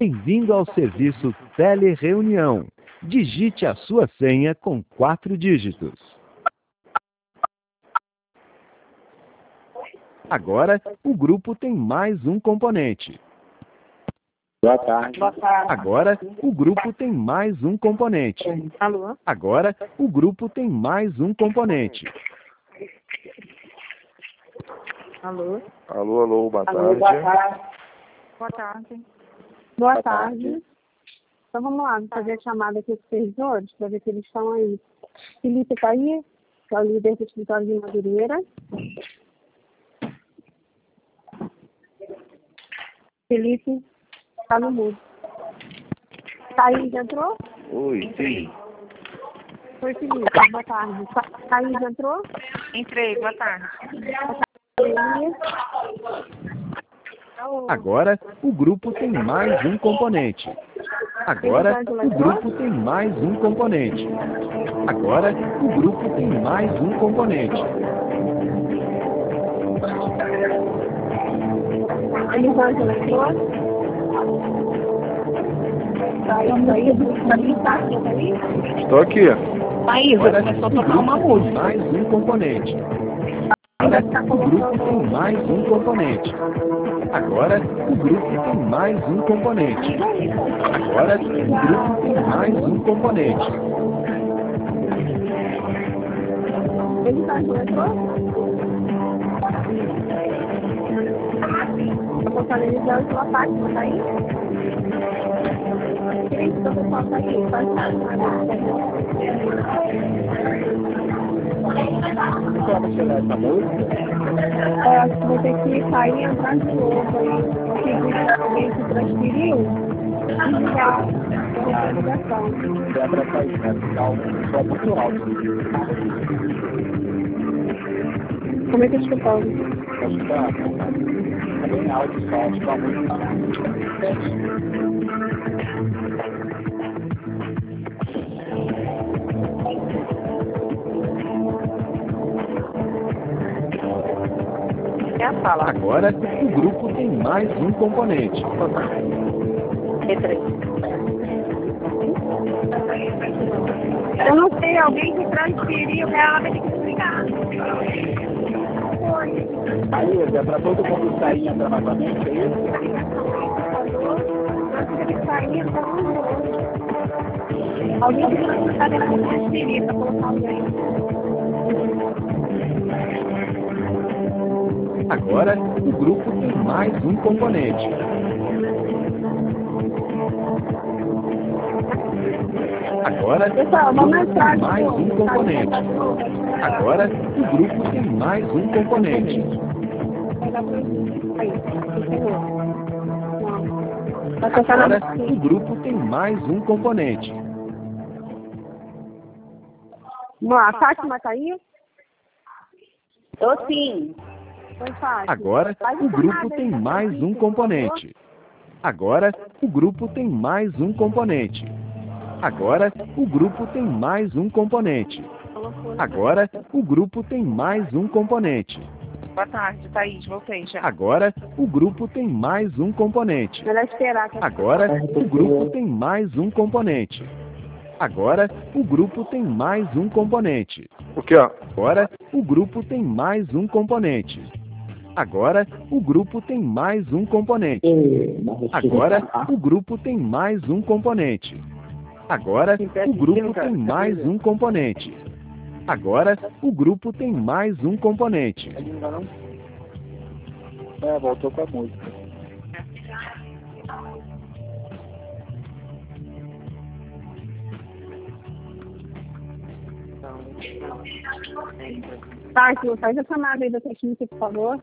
Bem-vindo ao serviço Telereunião. Digite a sua senha com 4 dígitos. Agora, o grupo tem mais um componente. Boa tarde. Boa tarde. Agora, o grupo tem mais um componente. Alô? Agora, o grupo tem mais um componente. Alô? Alô, boa Alô, tarde. boa tarde. Boa tarde. Boa tarde. Então vamos lá, vou fazer a chamada aqui dos supervisores para ver se eles estão aí. Felipe está aí, que é o líder do escritório de Madureira. Felipe está no mudo. Thaís entrou? Oi, sim. Oi, Felipe, boa tarde. Thaís entrou? Entrei, boa tarde. Agora, o grupo tem mais um componente. Agora, o grupo tem mais um componente. Agora, o grupo tem mais um componente. Elisângela entrou? Thaís está aqui? Estou aqui. Agora, o grupo tem mais um componente. Agora, o grupo tem mais um componente. Agora, o grupo tem mais um componente. Agora, o grupo tem mais um componente. Elisângela entrou? A contabilidade pela Fátima está aí? Quem que o pessoal está aí? Como tirar essa música? Acho que vou ter que sair e entrar de novo aí. Porque alguém se transferiu e ligar a ligação. É para sair, né? Ficar um som muito alto. Como é que eu escutando? Acho que tá bem alto o som, acho que tá muito. É a sala. Agora, o grupo tem mais um componente. Entrei. Eu não sei, alguém se transferiu, ela vai ter que desligar. Foi. Aí, é para todo mundo sair e entrar novamente, é isso? Eu tive que sair e entrar de novo. Alguém que não está dentro de transferir para colocar alguém. Agora, o grupo tem mais um componente. Agora, Pessoal, o vamos grupo entrar tem de mais novo. um componente. Agora, o grupo tem mais um componente. Aí, não. Vai tocar Agora, na o grupo tem mais um componente. Vamos lá, a Fátima tá aí? Tô sim. Oi, Fátima. Agora, Faz o a grupo chamada tem aí, mais por um favor. componente. Agora, o grupo tem mais um componente. Agora, o grupo tem mais um componente. Agora, o grupo tem mais um componente. Boa tarde, Thaís. Voltei já. Agora, o grupo tem mais um componente. Melhor esperar. Que Agora, o grupo tem mais um componente. Agora, o grupo tem mais um componente. O que, ó? Agora, o grupo tem mais um componente. Agora, o grupo tem mais um componente. Agora, o grupo tem mais um componente. Agora, o grupo tem mais um componente. Agora, o grupo tem mais um componente. Ainda não? É, voltou com a música. Fátima, faz a chamada aí da técnica, por favor.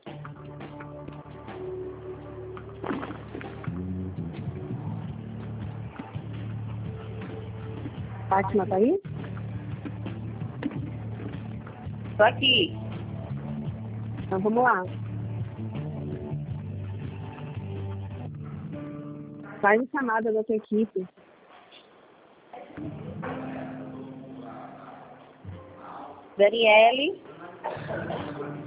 Fátima tá aí? Tô aqui. Então vamos lá. Faz a chamada da tua equipe. Daniele.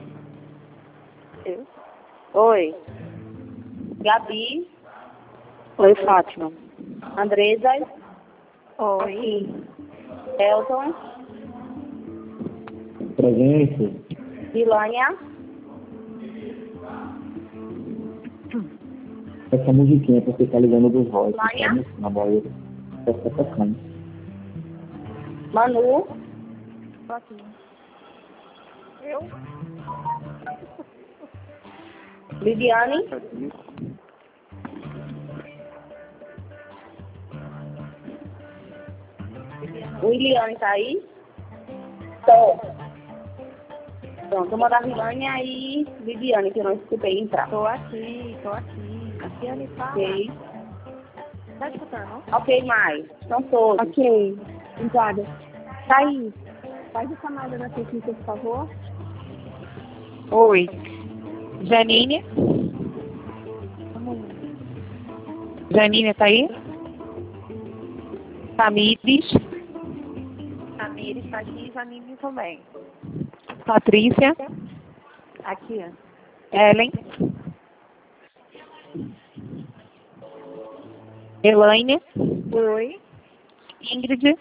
Oi. Gabi. Oi, Fátima. Andresa. Oi. Elton. Presente. Ilânia. Essa musiquinha pra você tá ligando dos vozes, Ilânia. sabe? Na Bahia. Tá tocando. Manu. Eu? Lidiane. O Iliane tá aí? Tô. Pronto, vou mandar a Ilânia e Lidiane, que eu não escutei entrar. Tô aqui. Aqui ele fala. Ok. Tá escutando? Ok, mais. Estão todos. Ok. Obrigada. Thaís, faz a chamada da técnica, por favor. Oi. Janine? Janine tá aí? Tamires? Tamires tá aqui e Janine também. Patrícia? Aqui. Ellen? Elaine? Oi. Ingrid?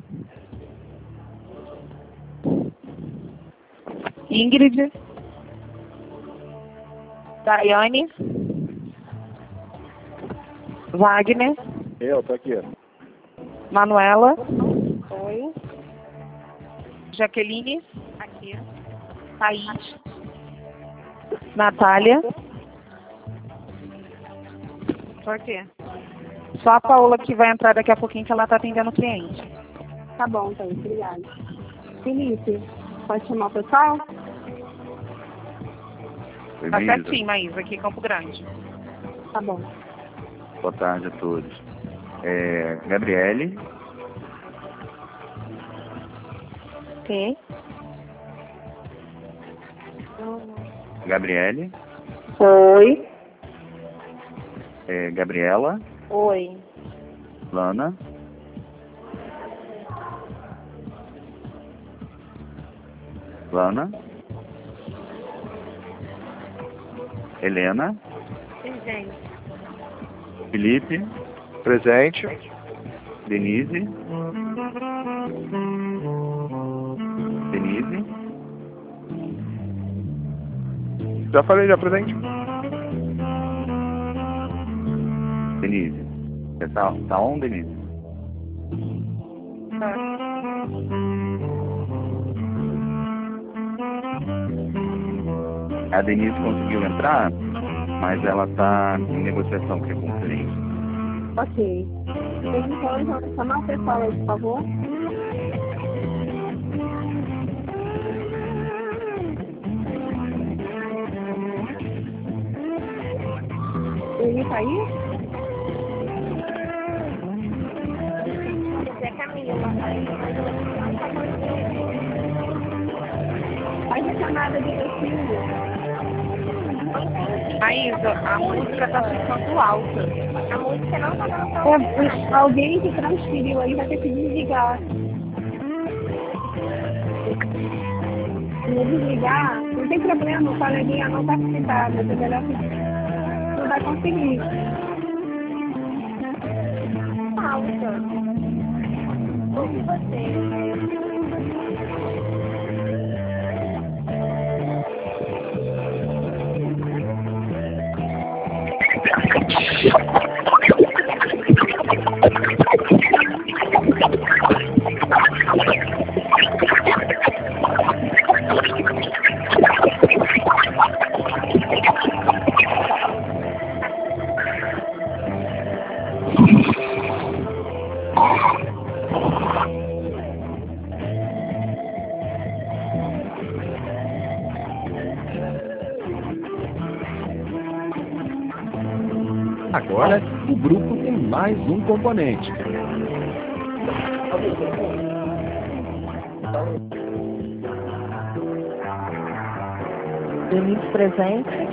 Ingrid? Daiane? Wagner? Eu tô aqui. Manuela? Oi. Jaqueline? Aqui. Thaís? Natália? Por quê? Só a Paola que vai entrar daqui a pouquinho, que ela tá atendendo o cliente. Tá bom, Thaís. Obrigada. Felipe, pode chamar o pessoal? Oi, Tá Maísa. certinho, Maísa, aqui em Campo Grande. Tá bom. Boa tarde a todos. Gabriele, Quem? Gabriele, Oi. Gabriela, Oi. Lana, Helena, Presente. Felipe, presente, Denise, já falei, já presente, Denise, você tá on, Denise? A Denise conseguiu entrar, mas ela tá em negociação com o cliente. Ok. Então, vamos chamar o pessoal aí, por favor. Ele tá aí? É Camila. Faz a chamada de meu filho. Maísa, a música tá ficando alta. A música não tá dando. Alguém que transferiu aí vai ter que desligar. Se desligar, não tem problema, o coleguinha não tá conectado, mas é melhor que não vai conseguir. Alta. Ouve você. Agora, o grupo tem mais um componente. Denise presente.